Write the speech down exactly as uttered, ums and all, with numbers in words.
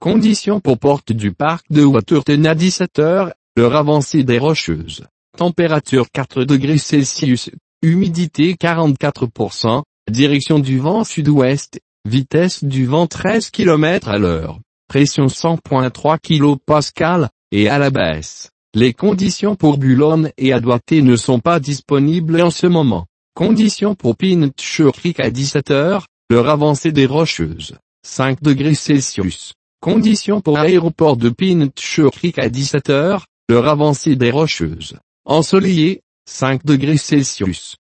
Conditions pour porte du parc de Waterton à dix-sept heures, l'heure avancée des Rocheuses. Température quatre degrés Celsius, humidité quarante-quatre pour cent, direction du vent sud-ouest, vitesse du vent treize kilomètres à l'heure, pression cent virgule trois kilopascales, et à la baisse. Les conditions pour Boulogne et Adouaté ne sont pas disponibles en ce moment. Conditions pour Pincher Creek à dix-sept heures, l'heure avancée des Rocheuses. cinq degrés Celsius. Conditions pour l'aéroport de Pincher Creek à dix-sept heures, l'heure avancée des Rocheuses. Ensoleillé, cinq degrés Celsius.